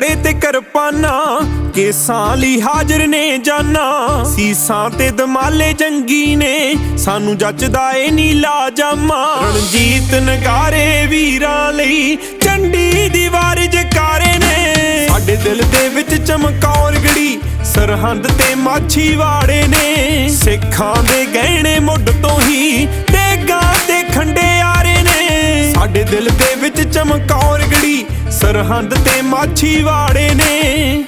ਖੜੇ ਤੇ ਕਿਰਪਾਨਾਂ, ਕੇਸਾਂ ਲਈ ਹਾਜ਼ਰ ਨੇ ਜਾਨਾਂ। ਸੀਸਾਂ ਤੇ ਦਮਾਲੇ ਜੰਗੀ ਨੇ, ਸਾਨੂੰ ਜੱਚਦਾ ਏ ਨੀਲਾ ਜਾਮਾ। ਰਣਜੀਤ ਨਗਾਰੇ ਵੀਰਾਂ ਲਈ, ਚੰਡੀ ਦੀ ਵਾਰ ਜਕਾਰੇ ਨੇ। ਸਾਡੇ ਦਿਲ ਦੇ ਵਿੱਚ ਚਮਕੌਰ ਗੜੀ, ਸਰਹੰਦ ਤੇ ਮਾਛੀਵਾੜੇ ਨੇ। ਸਿੱਖਾਂ ਦੇ ਗਹਿਣੇ ਮੁੱਢ ਤੋਂ ਹੀ, ਦੇਗਾਂ ਤੇ ਖੰਡਿਆਰੇ ਨੇ। ਸਾਡੇ ਦਿਲ ਦੇ ਵਿੱਚ ਚਮਕੌਰ ਗੜੀ, ਸਰਹੰਦ ਤੇ ਮਾਛੀਵਾੜੇ ਨੇ।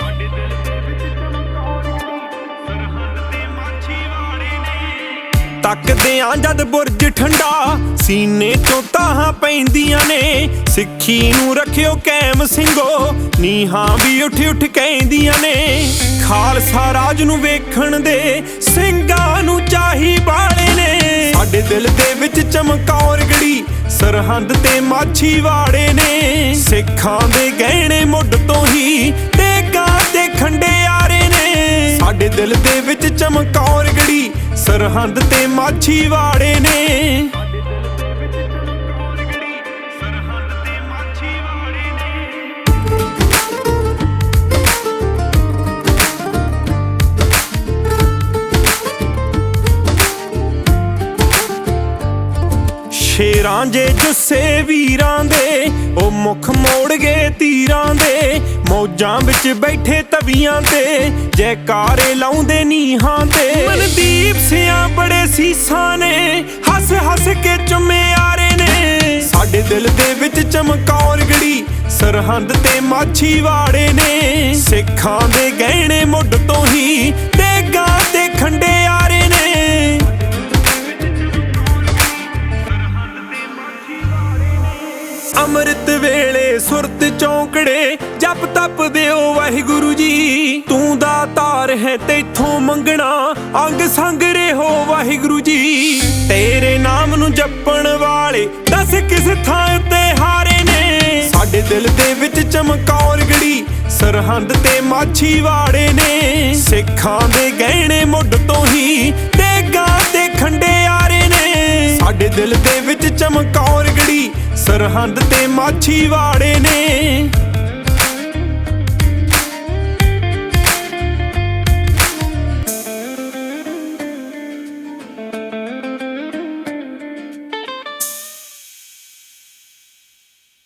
ਤੱਕਦੇ ਆਂ ਜਦ ਬੁਰਜ ਠੰਡਾ, ਸੀਨੇ ਚੋਂ ਤਾਹਾਂ ਪੈਂਦੀਆਂ ਨੇ। ਸਿੱਖੀ ਨੂੰ ਰੱਖਿਓ ਕਾਇਮ ਸਿੰਘੋ, ਨੀਹਾਂ ਵੀ ਉੱਠ ਉੱਠ ਕਹਿੰਦੀਆਂ ਨੇ। ਖਾਲਸਾ ਰਾਜ ਨੂੰ ਵੇਖਣ ਦੇ, ਸਿੰਘਾਂ ਨੂੰ ਚਾਹੀ ਬਾਲੇ ਨੇ। ਸਾਡੇ ਦਿਲ ਦੇ ਵਿੱਚ ਚਮਕੌਰ ਗੜੀ, ਸਰਹੰਦ ਤੇ ਮਾਛੀਵਾੜੇ ਨੇ। ਸਿੱਖਾਂ ਦੇ ਗਹਿਣੇ ਮੁੱਢ ਤੋਂ ਹੀ, ਦੇਗਾਂ ਤੇ ਖੰਡਿਆਰੇ ਨੇ। ਸਾਡੇ ਦਿਲ ਦੇ ਵਿੱਚ ਚਮਕੌਰ ਗੜੀ, ਸਰਹੰਦ ਤੇ ਮਾਛੀਵਾੜੇ ਨੇ। ਸ਼ੇਰਾਂ ਜੇ ਜੁੱਸੇ ਵੀਰਾਂ ਦੇ, ਉਹ ਮੁਖ ਮੋੜ ਗਏ ਤੀਰਾਂ ਦੇ। ਮੌਜਾਂ ਵਿੱਚ ਬੈਠੇ ਤਵੀਆਂ ਤੇ, ਜੈਕਾਰੇ ਲਾਉਂਦੇ ਨੀਹਾਂ ਤੇ। ਮਨਦੀਪ ਸਿਆਂ ਬੜੇ ਸੀਸਾਂ ਨੇ, ਹੱਸ ਹੱਸ ਕੇ ਚੁਮਿਆਰੇ ਨੇ। ਸਾਡੇ ਦਿਲ ਦੇ ਵਿੱਚ ਚਮਕੌਰ ਗੜੀ, ਸਰਹੰਦ ਤੇ ਮਾਛੀਵਾੜੇ ਨੇ। ਸਿੱਖਾਂ ਦੇ ਗਹਿਣੇ ਮੁੱਢ ਤੋਂ ਹੀ, ਦੇਗਾਂ ਤੇ ਖੰਡਿਆਰੇ ਨੇ। ਅੰਮ੍ਰਿਤ ਵੇਲੇ ਸੁਰਤ ਚੌਂਕੜੇ, ਜਪ ਤਪ ਦਿਓ ਵਾਹਿਗੁਰੂ ਜੀ। ਤੂੰ ਦਾਤਾਰ ਹੈ ਤੈਥੋਂ ਮੰਗਣਾ, ਅੰਗ ਸੰਗ ਰਹੋ ਵਾਹਿਗੁਰੂ ਜੀ। ਤੇਰੇ ਨਾਮ ਨੂੰ ਜਪਣ ਵਾਲੇ, ਦੱਸ ਕਿਸ ਥਾਂ ਉੱਤੇ ਹਾਰੇ ਨੇ। ਸਾਡੇ ਦਿਲ ਦੇ ਵਿੱਚ ਚਮਕੌਰ ਗੜੀ, ਸਰਹੰਦ ਤੇ ਮਾਛੀਵਾੜੇ ਨੇ। ਸਿੱਖਾਂ ਦੇ ਗਹਿਣੇ ਮੁੱਢ ਤੋਂ ਹੀ, ਦੇਗਾਂ ਤੇ ਖੰਡਿਆਰੇ ਨੇ। ਸਾਡੇ ਦਿਲ ਦੇ ਵਿੱਚ ਚਮਕੌਰ ਗੜੀ, ਸਰਹੰਦ ਤੇ ਮਾਛੀਵਾੜੇ ਨੇ।